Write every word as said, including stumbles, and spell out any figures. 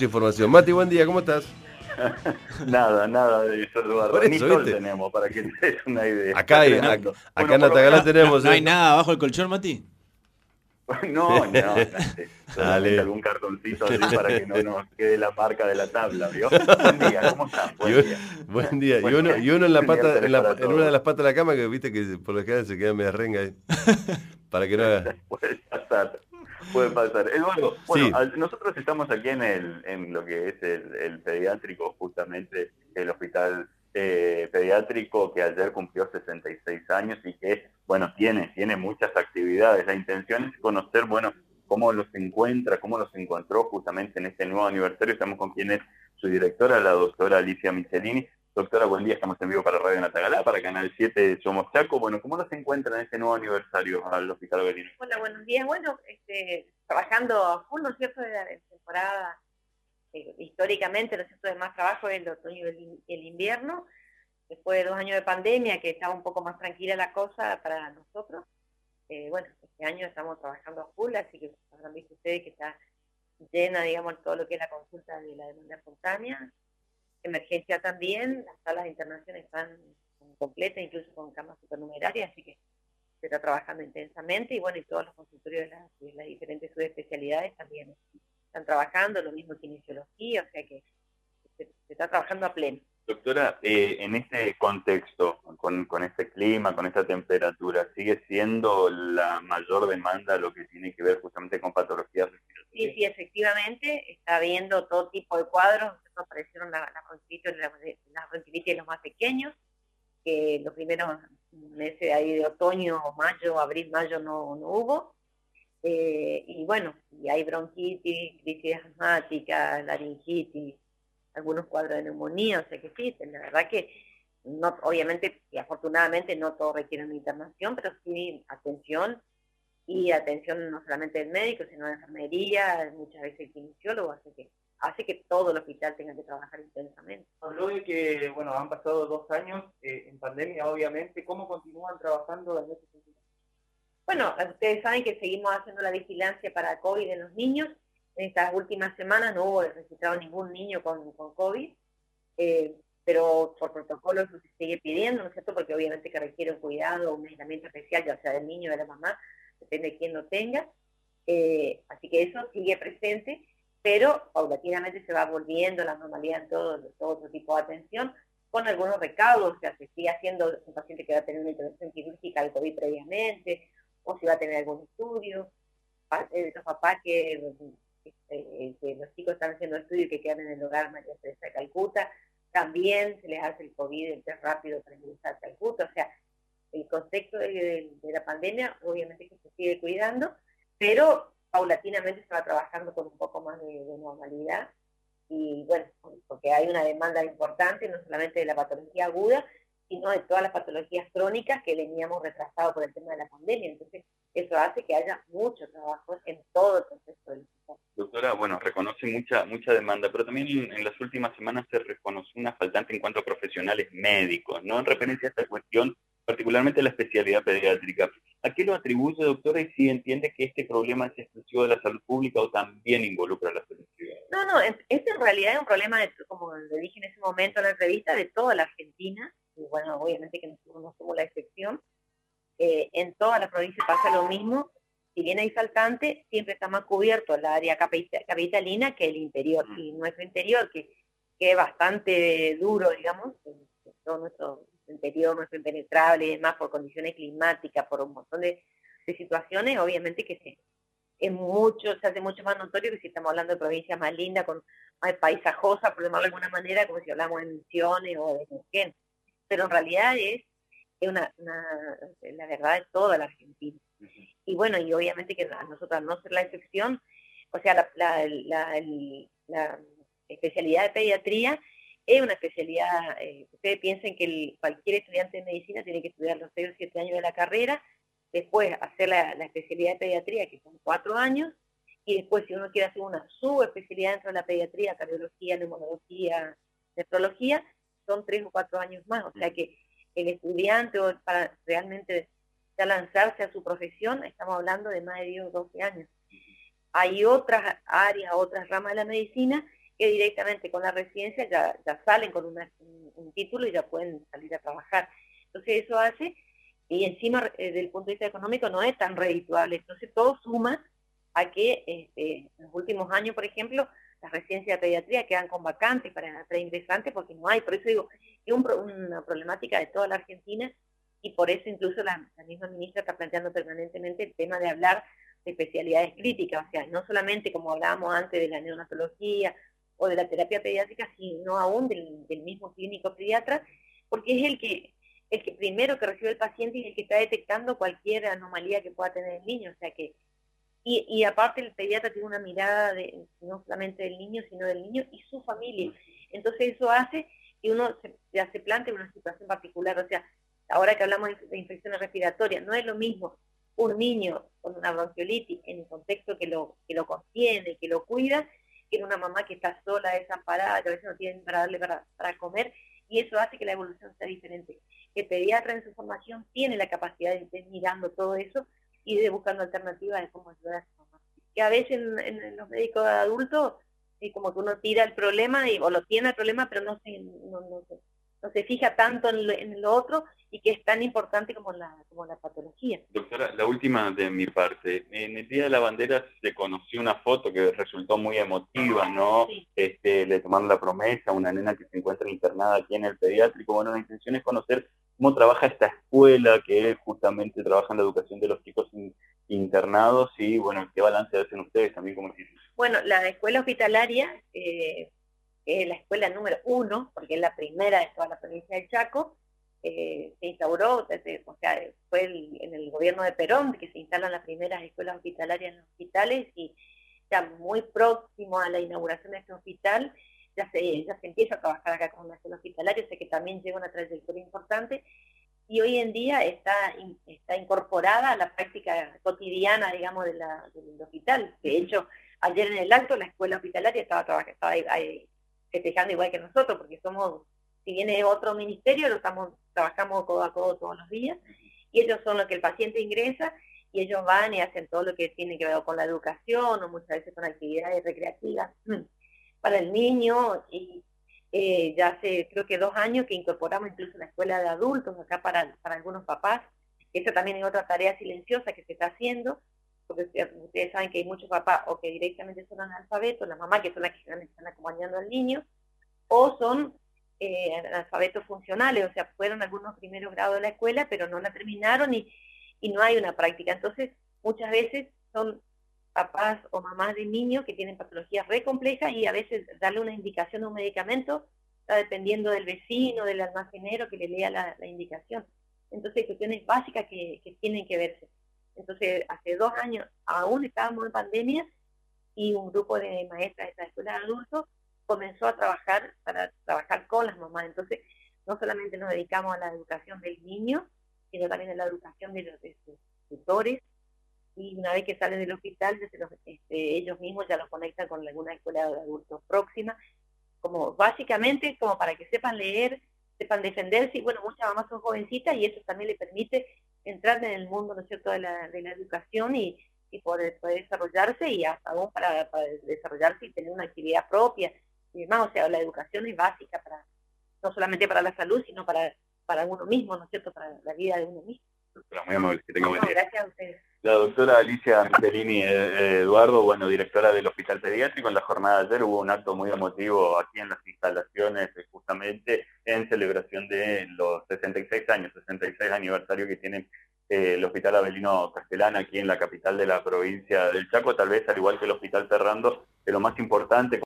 mucha información. Mati, buen día, ¿cómo estás? Nada, nada de eso, Eduardo. Por eso, Ni sol ¿viste? tenemos, para que te des una idea. Acá, hay, Está acá, tremendo. acá Bueno, en por lo Atagalá menos... tenemos, ¿No hay ¿eh? nada abajo del colchón, Mati? No, no, no, sí, solamente Dale. algún cartoncito así para que no nos quede la marca de la tabla, ¿vio? Buen día, ¿cómo están? Y Buen un- día. buen día. Y Buen uno, día. y uno en la pata, en, Miércoles la, para en una de todos. las patas de la cama que viste que por lo general se queda media renga ahí. Para que no haga. Puede pasar, puede pasar. Eduardo, bueno, Sí. al- nosotros estamos aquí en el en lo que es el, el pediátrico, justamente el hospital eh, pediátrico que ayer cumplió sesenta y seis años y que, bueno, tiene, tiene muchas actividades. La intención es conocer, bueno, cómo los encuentra, cómo los encontró justamente en este nuevo aniversario. Estamos con quien es su directora, la doctora Alicia Michelini. Doctora, buen día, estamos en vivo para Radio Natagalá, para Canal siete Somos Chaco. Bueno, ¿cómo los encuentran en este nuevo aniversario al Hospital Belino? Hola, buenos días. Bueno, este, trabajando a full, ¿no es cierto?, de la temporada, eh, históricamente, ¿no es cierto?, de más trabajo el otoño y el, el invierno. Después de dos años de pandemia, que estaba un poco más tranquila la cosa para nosotros, eh, bueno, este año estamos trabajando a full, así que habrán visto ustedes que está llena, digamos, todo lo que es la consulta de la demanda espontánea. Emergencia también, las salas de internación están completas, incluso con camas supernumerarias, así que se está trabajando intensamente, y bueno, y todos los consultorios de las, de las diferentes subespecialidades también están trabajando, lo mismo que kinesiología, o sea que se, se está trabajando a pleno. Doctora, eh, en este contexto, con, con este clima, con esta temperatura, ¿sigue siendo la mayor demanda lo que tiene que ver justamente con patologías respiratorias? Sí, sí, efectivamente, está habiendo todo tipo de cuadros. Aparecieron las la bronquitis, la, la bronquitis de los más pequeños, que los primeros meses de ahí de otoño, mayo, abril, mayo no, no hubo. Eh, y bueno, y hay bronquitis, crisis asmática, laringitis, algunos cuadros de neumonía, o sea que sí, la verdad que no, obviamente y afortunadamente no todos requieren una internación, pero sí atención, y atención no solamente del médico, sino de enfermería, muchas veces el kinesiólogo, así que hace que todo el hospital tenga que trabajar intensamente. Habló de que, bueno, han pasado dos años eh, en pandemia, obviamente. ¿Cómo continúan trabajando en ese sentido? Bueno, ustedes saben que seguimos haciendo la vigilancia para COVID en los niños. En estas últimas semanas no hubo registrado ningún niño con, con COVID, eh, pero por protocolo eso se sigue pidiendo, ¿no es cierto?, porque obviamente que requiere un cuidado, un aislamiento especial, ya sea del niño o de la mamá, depende de quién lo tenga. Eh, así que eso sigue presente, pero paulatinamente se va volviendo a la normalidad en todo, todo otro tipo de atención, con algunos recaudos. O sea, se sigue haciendo un paciente que va a tener una intervención quirúrgica al COVID previamente, o si va a tener algún estudio. Eh, los papás que, que, que los chicos están haciendo estudios que quedan en el hogar María Teresa de Calcuta, también se les hace el COVID, el test rápido para ingresar a Calcuta. O sea, el contexto de, de, de la pandemia obviamente que se sigue cuidando, pero paulatinamente se va trabajando con un poco más de, de normalidad, y bueno, porque hay una demanda importante, no solamente de la patología aguda, sino de todas las patologías crónicas que veníamos retrasados por el tema de la pandemia. Entonces, eso hace que haya mucho trabajo en todo el contexto del hospital. Doctora, bueno, reconoce mucha mucha demanda, pero también en, en las últimas semanas se reconoció una faltante en cuanto a profesionales médicos, ¿no? En referencia a esta cuestión, particularmente la especialidad pediátrica. ¿A qué lo atribuye, doctora, y si entiende que este problema es exclusivo de la salud pública o también involucra a la salud privada? No, no, este en realidad es un problema, de, como le dije en ese momento en la entrevista, de toda la Argentina, y bueno, obviamente que nosotros no somos la excepción. Eh, en toda la provincia pasa lo mismo. Si bien hay faltante, siempre está más cubierto el área capitalina que el interior, y nuestro interior, que, que es bastante duro, digamos, todo nuestro interior, nuestro impenetrable y demás, por condiciones climáticas, por un montón de, de situaciones, obviamente que se, es mucho, se hace mucho más notorio que si estamos hablando de provincias más lindas, con más paisajosas, por llamarlo de alguna manera, como si hablamos de Misiones o de Neuquén. Pero en realidad es, es una, una, la verdad de toda la Argentina. Y bueno, y obviamente que a nosotros, al no ser la excepción, o sea, la, la, la, la, la especialidad de pediatría es una especialidad, eh, ustedes piensen que el, cualquier estudiante de medicina tiene que estudiar los seis o siete años de la carrera, después hacer la, la especialidad de pediatría, que son cuatro años, y después si uno quiere hacer una subespecialidad dentro de la pediatría, cardiología, neumonología, nefrología, son tres o cuatro años más. O sea que el estudiante, o para realmente ya lanzarse a su profesión, estamos hablando de más de diez o doce años. Hay otras áreas, otras ramas de la medicina que directamente con la residencia ya, ya salen con una, un, un título y ya pueden salir a trabajar. Entonces eso hace, y encima eh, desde el punto de vista económico no es tan redituable. Entonces todo suma a que este, en los últimos años, por ejemplo, las residencias de pediatría quedan con vacantes para, para ingresantes porque no hay. Por eso digo, es un, una problemática de toda la Argentina, y por eso incluso la, la misma ministra está planteando permanentemente el tema de hablar de especialidades críticas, o sea, no solamente como hablábamos antes de la neonatología o de la terapia pediátrica, sino aún del, del mismo clínico pediatra, porque es el que el que primero que recibe el paciente y el que está detectando cualquier anomalía que pueda tener el niño, o sea que y, y aparte el pediatra tiene una mirada de, no solamente del niño, sino del niño y su familia. Entonces eso hace que uno se, ya se plantee una situación particular, o sea, ahora que hablamos de infecciones respiratorias, no es lo mismo un niño con una bronquiolitis en el contexto que lo, que lo contiene, que lo cuida, que en una mamá que está sola, desamparada, que a veces no tiene para darle para, para comer, y eso hace que la evolución sea diferente. El pediatra en su formación tiene la capacidad de ir mirando todo eso y de buscando alternativas de cómo ayudar a esa mamá. Que a veces en, en, en los médicos adultos es como que uno tira el problema y, o lo tiene el problema, pero no se, no, no, no, no se fija tanto en lo, en lo otro, y que es tan importante como la, como la patología. Doctora, la última de mi parte. En el Día de la Bandera se conoció una foto que resultó muy emotiva, ¿no? Sí. Este, le tomaron la promesa a una nena que se encuentra internada aquí en el pediátrico. Bueno, la intención es conocer cómo trabaja esta escuela, que justamente trabaja en la educación de los chicos in, internados, y bueno, qué balance hacen ustedes también como institución. Bueno, la escuela hospitalaria, eh, es la escuela número uno, porque es la primera de toda la provincia del Chaco. Eh, se instauró, desde, o sea, fue el, en el gobierno de Perón que se instalan las primeras escuelas hospitalarias en los hospitales, y ya muy próximo a la inauguración de este hospital ya se, ya se empieza a trabajar acá con una escuela hospitalaria, o sea que también lleva una trayectoria importante, y hoy en día está, está incorporada a la práctica cotidiana, digamos, de la, del hospital. De hecho, ayer en el acto la escuela hospitalaria estaba, trabajando, estaba ahí, ahí, festejando igual que nosotros, porque somos, si viene otro ministerio, lo estamos, trabajamos codo a codo todos los días, y ellos son los que el paciente ingresa, y ellos van y hacen todo lo que tiene que ver con la educación, o muchas veces con actividades recreativas para el niño, y eh, ya hace creo que dos años que incorporamos incluso la escuela de adultos acá para, para algunos papás. Esa también es otra tarea silenciosa que se está haciendo, porque ustedes saben que hay muchos papás o que directamente son analfabetos, las mamás que son las que están acompañando al niño, o son eh, analfabetos funcionales, o sea, fueron algunos primeros grados de la escuela, pero no la terminaron, y, y no hay una práctica. Entonces, muchas veces son papás o mamás de niños que tienen patologías re complejas, y a veces darle una indicación a un medicamento está dependiendo del vecino, del almacenero que le lea la, la indicación. Entonces, cuestiones básicas que, que tienen que verse. Entonces, hace dos años aún estábamos en pandemia, y un grupo de maestras de esta escuela de adultos comenzó a trabajar para trabajar con las mamás. Entonces, no solamente nos dedicamos a la educación del niño, sino también a la educación de los, de sus tutores, y una vez que salen del hospital, se los, este, ellos mismos ya los conectan con alguna escuela de adultos próxima, como básicamente como para que sepan leer, sepan defenderse, y bueno, muchas mamás son jovencitas, y eso también les permite entrar en el mundo, ¿no es cierto?, de la, de la educación, y, y poder, poder desarrollarse, y hasta aún para, para desarrollarse y tener una actividad propia y demás. O sea, la educación es básica para, no solamente para la salud, sino para, para uno mismo, ¿no es cierto?, para la vida de uno mismo. Doctora, muy amable, que tenga buen No, día. gracias a ustedes. La doctora Alicia Michelini eh, Eduardo, bueno, directora del Hospital Pediátrico. En la jornada de ayer hubo un acto muy emotivo aquí en las instalaciones, eh, justamente en celebración de los sesenta y seis años, sesenta y seis aniversario que tiene eh, el Hospital Avelino Castellana aquí en la capital de la provincia del Chaco. Tal vez, al igual que el Hospital Ferrando, que lo más importante